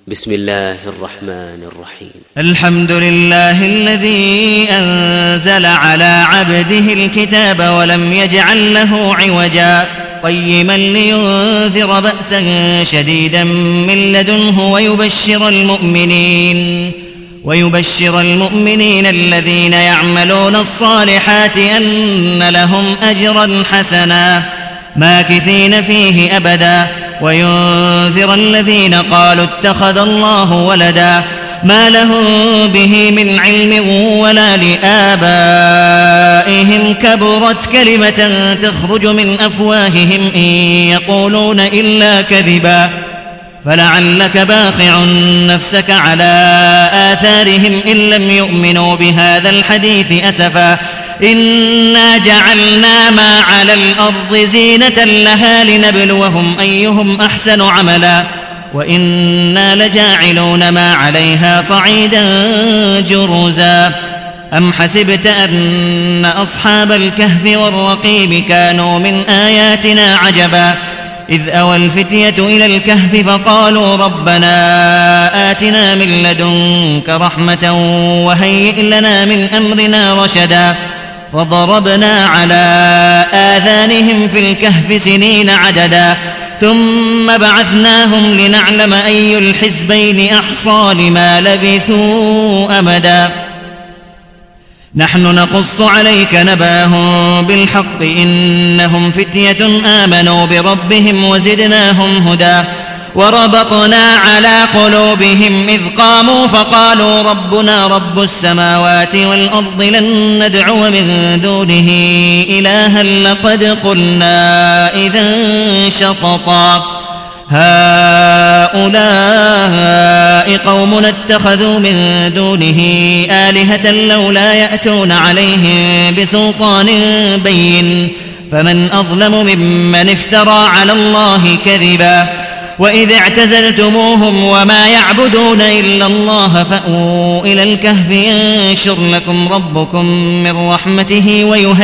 بسم الله الرحمن الرحيم. الحمد لله الذي أنزل على عبده الكتاب ولم يجعل له عوجا قيما لينذر بأسا شديدا من لدنه ويبشر المؤمنين الذين يعملون الصالحات أن لهم أجرا حسنا ماكثين فيه أبدا وينذر الذين قالوا اتخذ الله ولدا ما لهم به من علم ولا لآبائهم كبرت كلمة تخرج من أفواههم إن يقولون إلا كذبا فلعلك باخع نفسك على آثارهم إن لم يؤمنوا بهذا الحديث أسفا إنا جعلنا ما على الأرض زينة لها لنبلوهم أيهم أحسن عملا وإنا لجاعلون ما عليها صعيدا جرزا أم حسبت أن أصحاب الكهف والرقيم كانوا من آياتنا عجبا إذ أوى الفتية إلى الكهف فقالوا ربنا آتنا من لدنك رحمة وهيئ لنا من أمرنا رشدا فضربنا على آذانهم في الكهف سنين عددا ثم بعثناهم لنعلم أي الحزبين أحصى لما لبثوا أمدا نحن نقص عليك نباهم بالحق إنهم فتية آمنوا بربهم وزدناهم هدى وربطنا على قلوبهم إذ قاموا فقالوا ربنا رب السماوات والأرض لن ندعو من دونه إلها لقد قلنا إذا شططا هؤلاء قومنا اتخذوا من دونه آلهة لولا يأتون عليهم بسلطان بين فمن أظلم ممن افترى على الله كذبا وإذ اعتزلتموهم وما يعبدون إلا الله فأووا إلى الكهف ينشر لكم ربكم من رحمته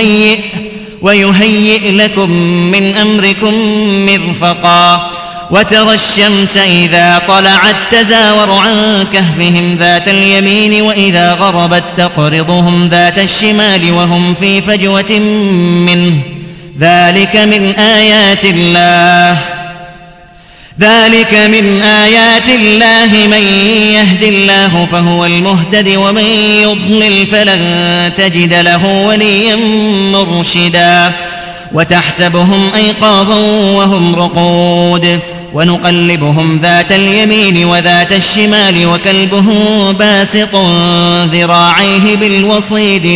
ويهيئ لكم من أمركم مرفقا وترى الشمس إذا طلعت تزاور عن كهفهم ذات اليمين وإذا غربت تقرضهم ذات الشمال وهم في فجوة منه ذلك من آيات الله من يهد الله فهو المهتد ومن يضلل فلن تجد له وليا مرشدا وتحسبهم أيقاظا وهم رقود ونقلبهم ذات اليمين وذات الشمال وكلبهم باسط ذراعيه بالوصيد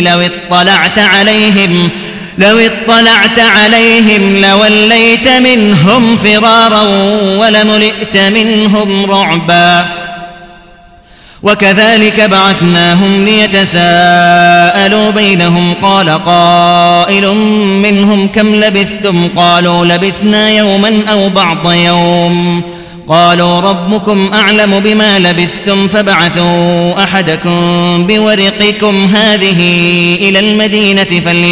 لو اطلعت عليهم لوليت منهم فرارا ولملئت منهم رعبا وكذلك بعثناهم ليتساءلوا بينهم قال قائل منهم كم لبثتم قالوا لبثنا يوما أو بعض يوم قالوا ربكم أعلم بما لبثتم فابعثوا أحدكم بورقكم هذه إلى المدينة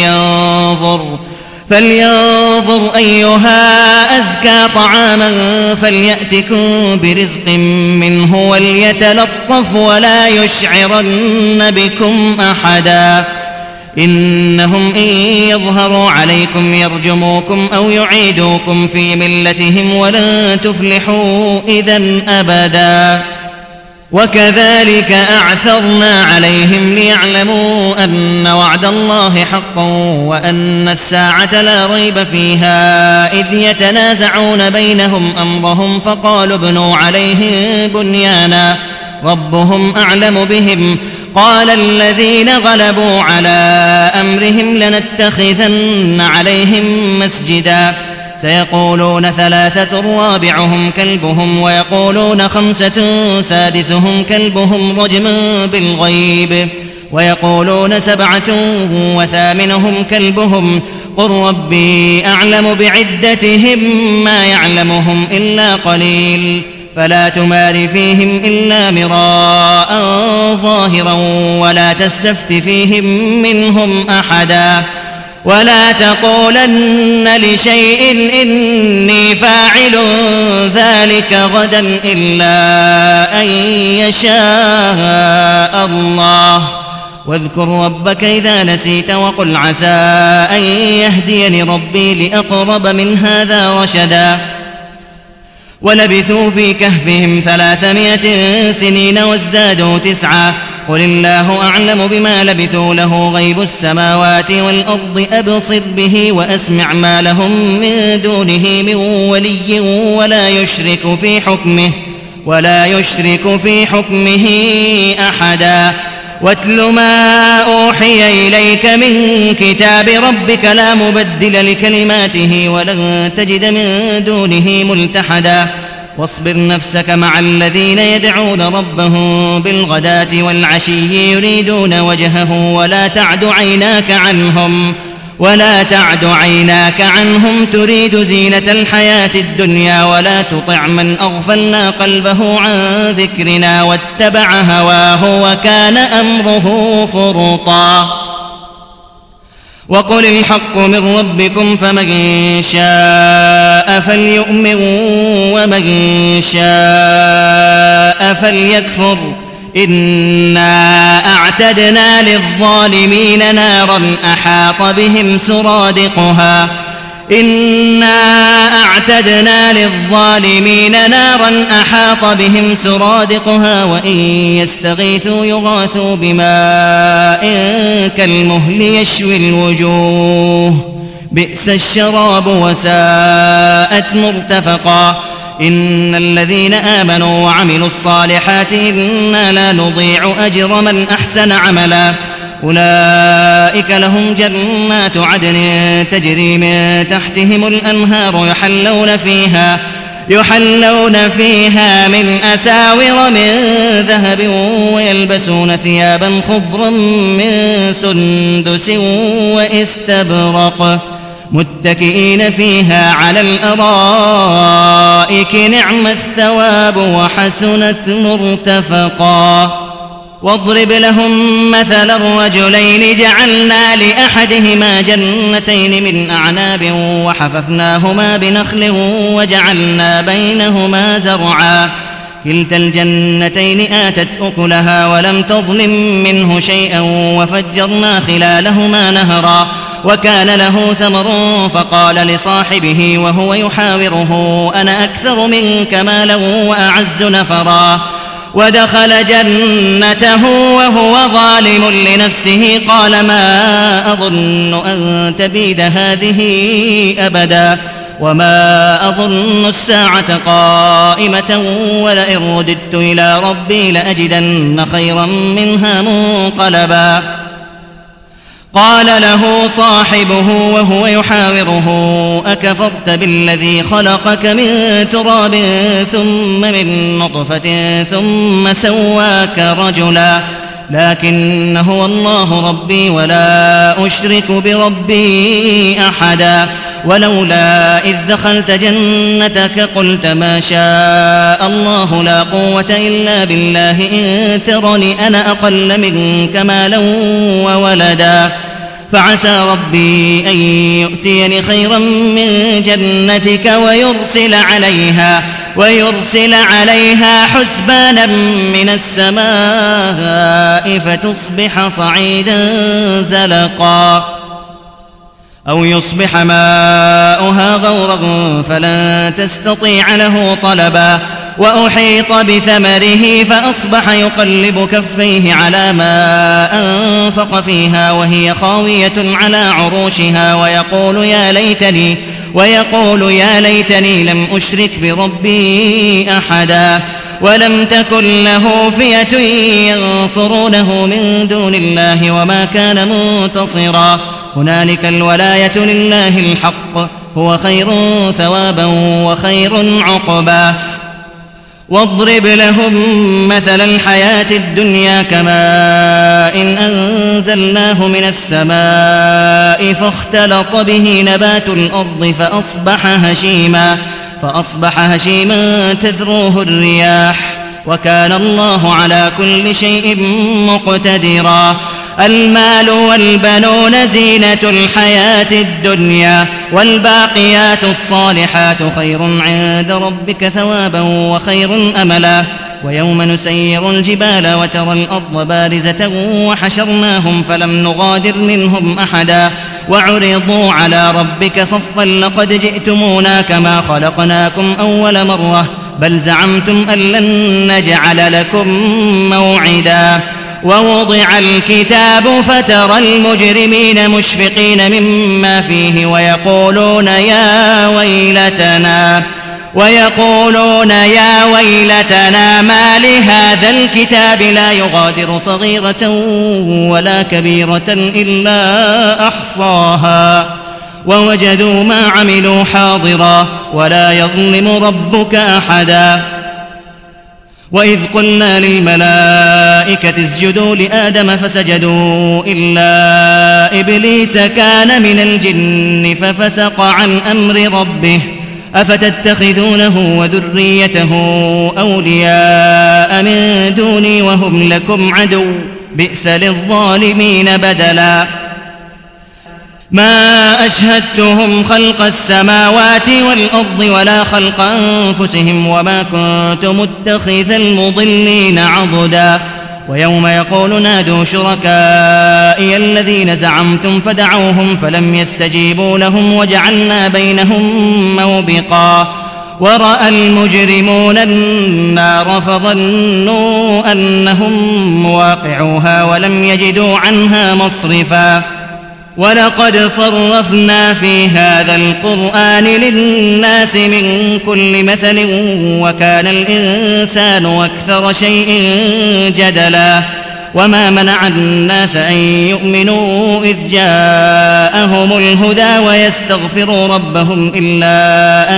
فلينظر أيها أزكى طعاما فليأتكم برزق منه وليتلطف ولا يشعرن بكم أحدا إنهم إن يظهروا عليكم يرجموكم أو يعيدوكم في ملتهم ولن تفلحوا إذن أبدا وكذلك أعثرنا عليهم ليعلموا أن وعد الله حق وأن الساعة لا ريب فيها إذ يتنازعون بينهم أمرهم فقالوا ابنوا عليهم بنيانا ربهم أعلم بهم قال الذين غلبوا على أمرهم لنتخذن عليهم مسجدا سيقولون 3 رابعهم كلبهم ويقولون 5 سادسهم كلبهم رجما بالغيب ويقولون 7 وثامنهم كلبهم قل ربي أعلم بعدتهم ما يعلمهم إلا قليل فلا تمار فيهم إلا مراء ظاهرا ولا تستفت فيهم منهم أحدا ولا تقولن لشيء إني فاعل ذلك غدا إلا أن يشاء الله واذكر ربك إذا نسيت وقل عسى أن يهديني ربي لأقرب من هذا رشدا ولبثوا في كهفهم 300 سنين وازدادوا 9 قل الله أعلم بما لبثوا له غيب السماوات والأرض أبصر به وأسمع ما لهم من دونه من ولي ولا يشرك في حكمه أحدا واتل ما أوحي إليك من كتاب ربك لا مبدل لكلماته ولن تجد من دونه ملتحدا واصبر نفسك مع الذين يدعون ربهم بالغداة والعشي يريدون وجهه ولا تعد عيناك عنهم تريد زينة الحياة الدنيا ولا تطع من أغفلنا قلبه عن ذكرنا واتبع هواه وكان أمره فرطا وقل الحق من ربكم فمن شاء فليؤمن ومن شاء فليكفر إنا أعتدنا للظالمين نارا أحاط بهم سرادقها وإن يستغيثوا يغاثوا بماء كالمهل يشوي الوجوه بئس الشراب وساءت مرتفقا إن الذين آمنوا وعملوا الصالحات إنا لا نضيع أجر من أحسن عملا أولئك لهم جنات عدن تجري من تحتهم الأنهار يحلون فيها من أساور من ذهب ويلبسون ثيابا خضرا من سندس واستبرق متكئين فيها على الأرائك نعم الثواب وحسنت مرتفقا واضرب لهم مثل الرجلين جعلنا لأحدهما جنتين من أعناب وحففناهما بنخل وجعلنا بينهما زرعا كلتا الجنتين آتت أكلها ولم تظلم منه شيئا وفجرنا خلالهما نهرا وكان له ثمر فقال لصاحبه وهو يحاوره أنا أكثر منك مالا وأعز نفرا ودخل جنته وهو ظالم لنفسه قال ما أظن أن تبيد هذه أبدا وما أظن الساعة قائمة ولئن رددت إلى ربي لأجدن خيرا منها منقلبا قال له صاحبه وهو يحاوره أكفرت بالذي خلقك من تراب ثم من نطفة ثم سواك رجلا لكن هو الله ربي ولا أشرك بربي أحدا ولولا إذ دخلت جنتك قلت ما شاء الله لا قوة إلا بالله إن ترني أنا أقل منك مالا وولدا فعسى ربي أن يؤتيني خيرا من جنتك ويرسل عليها حسبانا من السماء فتصبح صعيدا زلقا أو يصبح ماؤها غورا فلن تستطيع له طلبا وأحيط بثمره فأصبح يقلب كفيه على ما أنفق فيها وهي خاوية على عروشها ويقول يا ليتني لم أشرك بربي أحدا ولم تكن له فئة ينصرونه من دون الله وما كان منتصرا هنالك الولاية لله الحق هو خير ثوابا وخير عقبا واضرب لهم مثل الحياة الدنيا كماء إن أنزلناه من السماء فاختلط به نبات الأرض فأصبح هشيما تذروه الرياح وكان الله على كل شيء مقتدرا المال والبنون زينة الحياة الدنيا والباقيات الصالحات خير عند ربك ثوابا وخير أملا ويوم نسير الجبال وترى الأرض بارزة وحشرناهم فلم نغادر منهم أحدا وعرضوا على ربك صفا لقد جئتمونا كما خلقناكم أول مرة بل زعمتم أن لن نجعل لكم موعدا ووضع الكتاب فترى المجرمين مشفقين مما فيه ويقولون يا ويلتنا ما لهذا الكتاب لا يغادر صغيرة ولا كبيرة إلا أحصاها ووجدوا ما عملوا حاضرا ولا يظلم ربك أحدا وإذ قلنا للملائكة اسجدوا لآدم فسجدوا إلا إبليس كان من الجن ففسق عن أمر ربه أفتتخذونه وذريته أولياء من دوني وهم لكم عدو بئس للظالمين بدلا ما أشهدتهم خلق السماوات والأرض ولا خلق أنفسهم وما كنت متخذ المضلين عضدا ويوم يقول نادوا شركائي الذين زعمتم فدعوهم فلم يستجيبوا لهم وجعلنا بينهم موبقا ورأى المجرمون النار فظنوا أنهم مواقعوها ولم يجدوا عنها مصرفا ولقد صرفنا في هذا القرآن للناس من كل مثل وكان الإنسان أكثر شيء جدلا وما منع الناس أن يؤمنوا إذ جاءهم الهدى ويستغفروا ربهم إلا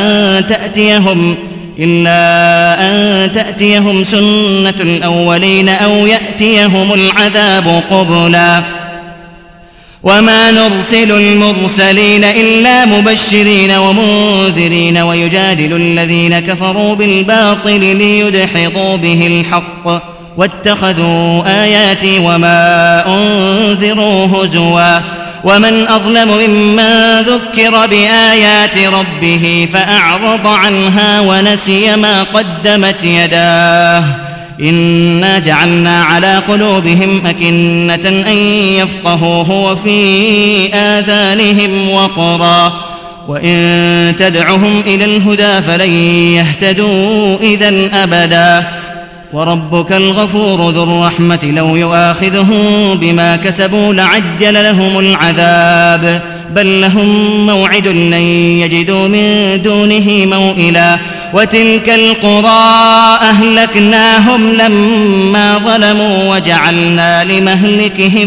أن تأتيهم سنة الأولين أو يأتيهم العذاب قبلا وما نرسل المرسلين إلا مبشرين ومنذرين ويجادل الذين كفروا بالباطل ليدحضوا به الحق واتخذوا آياتي وما أنذروا هزوا ومن أظلم ممن ذكر بآيات ربه فأعرض عنها ونسي ما قدمت يداه إنا جعلنا على قلوبهم أكنة أن يفقهوه وفي آذانهم وقرا وإن تدعهم إلى الهدى فلن يهتدوا إذن أبدا وربك الغفور ذو الرحمة لو يؤاخذهم بما كسبوا لعجل لهم العذاب بل لهم موعد لن يجدوا من دونه موئلا وتلك القرى أهلكناهم لما ظلموا وجعلنا لمهلكهم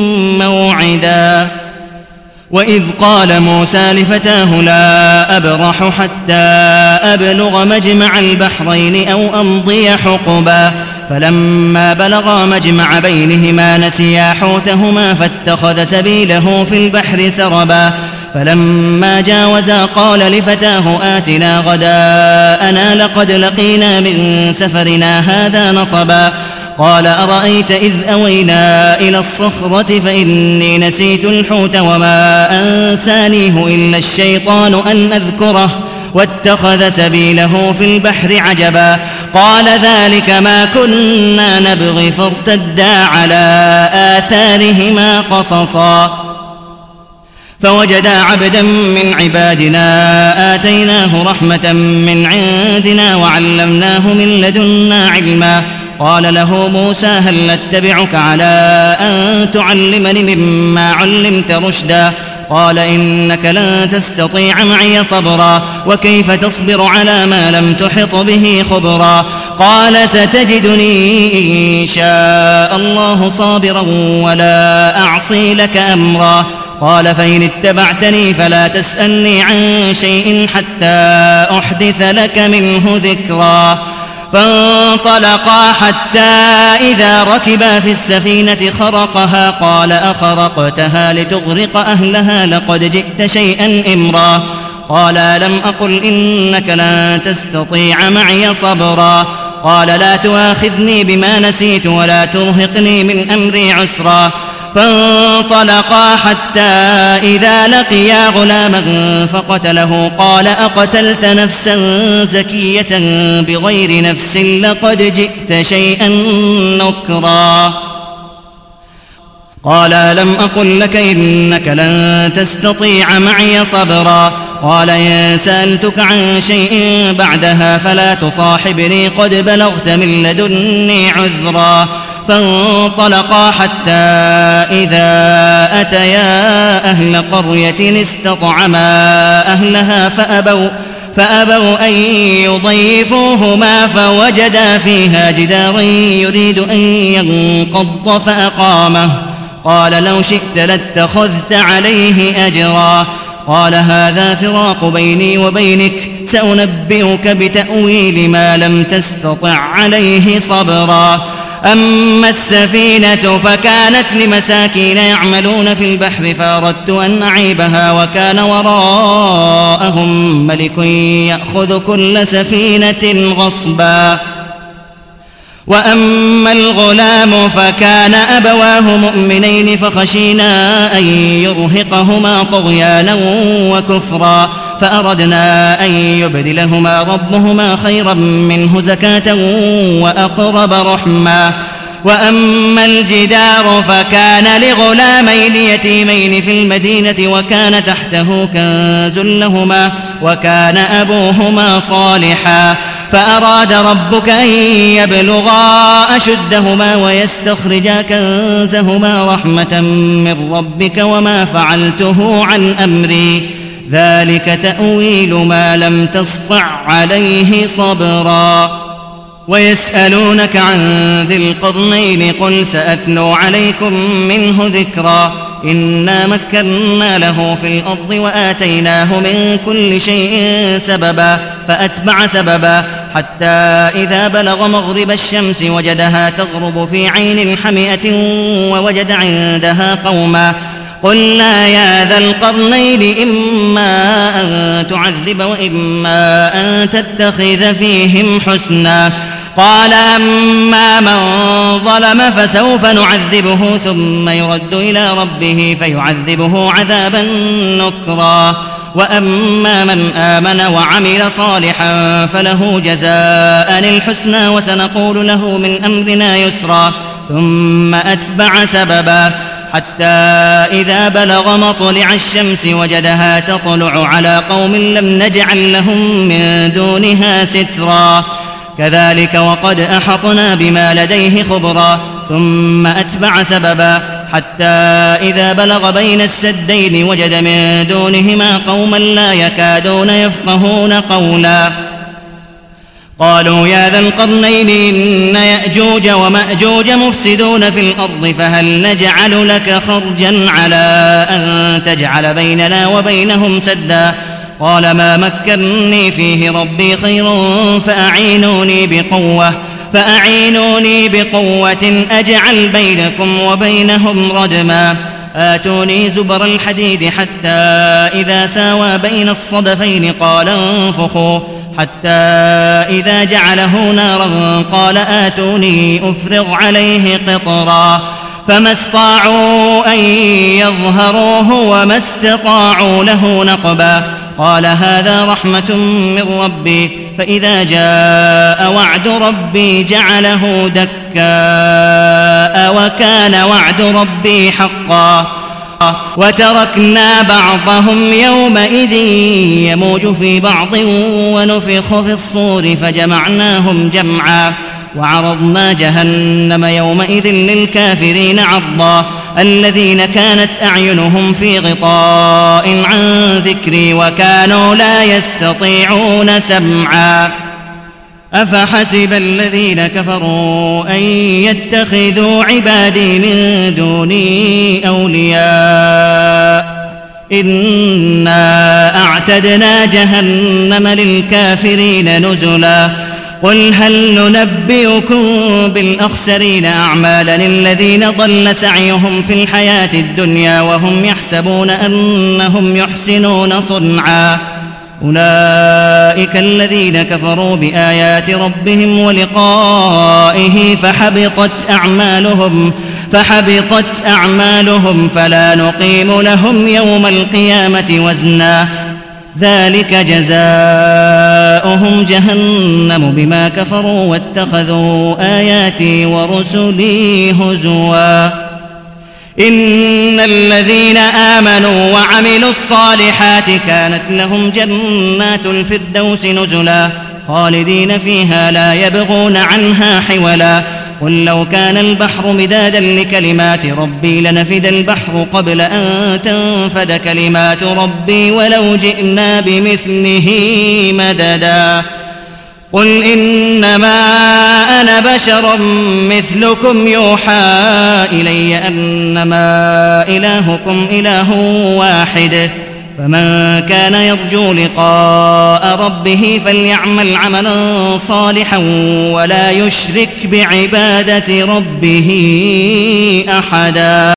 موعدا وإذ قال موسى لفتاه لا أبرح حتى أبلغ مجمع البحرين أو أمضي حقبا فلما بلغا مجمع بينهما نسيا حوتهما فاتخذ سبيله في البحر سربا فلما جاوزا قال لفتاه آتنا غداءنا لقد لقينا من سفرنا هذا نصبا قال أرأيت إذ أوينا إلى الصخرة فإني نسيت الحوت وما أنسانيه إلا الشيطان أن أذكره واتخذ سبيله في البحر عجبا قال ذلك ما كنا نبغي فارتدا على آثارهما قصصا فوجدا عبدا من عبادنا آتيناه رحمة من عندنا وعلمناه من لدنا علما قال له موسى هل أتبعك على أن تعلمني مما علمت رشدا قال إنك لن تستطيع معي صبرا وكيف تصبر على ما لم تحط به خبرا قال ستجدني إن شاء الله صابرا ولا أعصي لك أمرا قال فإن اتبعتني فلا تسألني عن شيء حتى أحدث لك منه ذكرا فانطلقا حتى إذا ركبا في السفينة خرقها قال أخرقتها لتغرق أهلها لقد جئت شيئا إمرا قال لم أقل إنك لن تستطيع معي صبرا قال لا تؤاخذني بما نسيت ولا ترهقني من أمري عسرا فانطلقا حتى إذا لقيا غلاما فقتله قال أقتلت نفسا زكية بغير نفس لقد جئت شيئا نكرا قال ألم أقل لك إنك لن تستطيع معي صبرا قال إن سألتك عن شيء بعدها فلا تصاحبني قد بلغت من لدني عذرا فانطلقا حتى إذا أتيا أهل قرية استطعما أهلها فأبوا أن يضيفوهما فوجدا فيها جدارا يريد أن ينقض فأقامه قال لو شئت لاتخذت عليه أجرا قال هذا فراق بيني وبينك سأنبئك بتأويل ما لم تستطع عليه صبرا أما السفينة فكانت لمساكين يعملون في البحر فأردت أن أعيبها وكان وراءهم ملك يأخذ كل سفينة غصبا وأما الغلام فكان أبواه مؤمنين فخشينا أن يرهقهما طغيانا وكفرا فأردنا أن يبدلهما ربهما خيرا منه زكاة وأقرب رحما وأما الجدار فكان لغلامين يتيمين في المدينة وكان تحته كنز لهما وكان أبوهما صالحا فأراد ربك أن يبلغا أشدهما ويستخرجا كنزهما رحمة من ربك وما فعلته عن أمري ذلك تأويل ما لم تسطع عليه صبرا ويسألونك عن ذي القرنين قل سأتلو عليكم منه ذكرا إنا مكنا له في الأرض وآتيناه من كل شيء سببا فأتبع سببا حتى إذا بلغ مغرب الشمس وجدها تغرب في عين حمئة ووجد عندها قوما قلنا يا ذا القرنين إما أن تعذب وإما أن تتخذ فيهم حسنا قال أما من ظلم فسوف نعذبه ثم يرد إلى ربه فيعذبه عذابا نكرا وأما من آمن وعمل صالحا فله جزاء الحسنى وسنقول له من أمرنا يسرا ثم أتبع سببا حتى إذا بلغ مطلع الشمس وجدها تطلع على قوم لم نجعل لهم من دونها سترا كذلك وقد أحطنا بما لديه خبرا ثم أتبع سببا حتى إذا بلغ بين السدين وجد من دونهما قوما لا يكادون يفقهون قولا قالوا يا ذا القرنين إن يأجوج ومأجوج مفسدون في الأرض فهل نجعل لك خرجا على أن تجعل بيننا وبينهم سدا قال ما مكنني فيه ربي خير فأعينوني بقوة أجعل بينكم وبينهم ردما آتوني زبر الحديد حتى إذا ساوى بين الصدفين قال انفخوا حتى إذا جعله نارا قال آتوني أفرغ عليه قطرا فما استطاعوا أن يظهروه وما استطاعوا له نقبا قال هذا رحمة من ربي فإذا جاء وعد ربي جعله دكاء وكان وعد ربي حقا وتركنا بعضهم يومئذ يموج في بعض ونفخ في الصور فجمعناهم جمعا وعرضنا جهنم يومئذ للكافرين عرضا الذين كانت أعينهم في غطاء عن ذكري وكانوا لا يستطيعون سمعا أفحسب الذين كفروا أن يتخذوا عبادي من دوني أولياء إنا أعتدنا جهنم للكافرين نزلا قل هل ننبئكم بالأخسرين أعمالا الذين ضل سعيهم في الحياة الدنيا وهم يحسبون أنهم يحسنون صنعا أولئك الذين كفروا بآيات ربهم ولقائه فحبطت أعمالهم فلا نقيم لهم يوم القيامة وزنا ذلك جزاؤهم جهنم بما كفروا واتخذوا آياتي ورسلي هزوا إن الذين آمنوا وعملوا الصالحات كانت لهم جنات الفردوس نزلا خالدين فيها لا يبغون عنها حولا قل لو كان البحر مدادا لكلمات ربي لنفد البحر قبل أن تنفد كلمات ربي ولو جئنا بمثله مددا قل إنما أنا بشر مثلكم يوحى إلي أنما إلهكم إله واحد فمن كان يرجو لقاء ربه فليعمل عملا صالحا ولا يشرك بعبادة ربه أحدا.